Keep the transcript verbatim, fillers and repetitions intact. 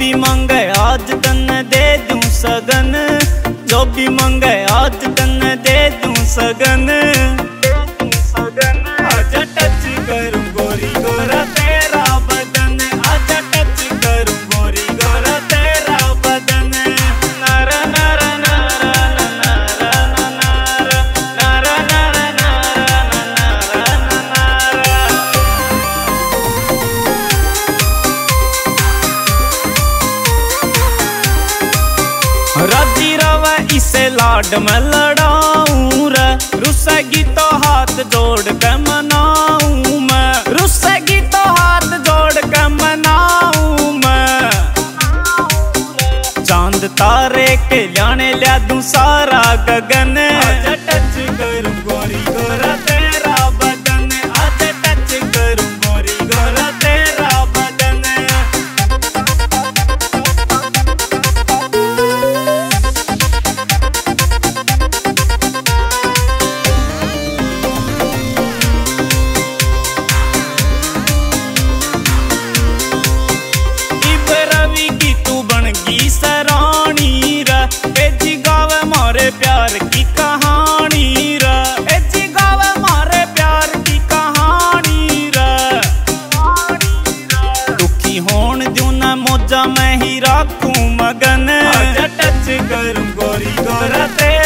भी मांगे आज तन दे दूं सगन, जो भी मांगे आज तन दे दूं सगन। आजा टच करूं गोरी गोरा तेरा बदन, आजा टच करूं गोरी गोरा तेरा बदन। नारा नारा नारा नारा नारा नारा नारा नारा नारा। राजी रवा इसे लाड में लड़ाऊं रे, रुसेगी तो हाथ जोड़ के मनाऊं मैं, रुसेगी तो हाथ जोड़ के मनाऊं मैं। चांद तारे के लाने लिया दूं सारा गगन, आजा टच करूं गोरी गोरा तेरा बदन, आजा टच करूं गोरी गोरा तेरा बदन। सरानी रा ए जी गावे मारे प्यार की कहानी रा, ए जी गावे मारे प्यार की कहानी रा। दुखी होन दूं ना मौजा मैं ही राखूं मगन, आजा टच करूं गोरी गोरा तेरा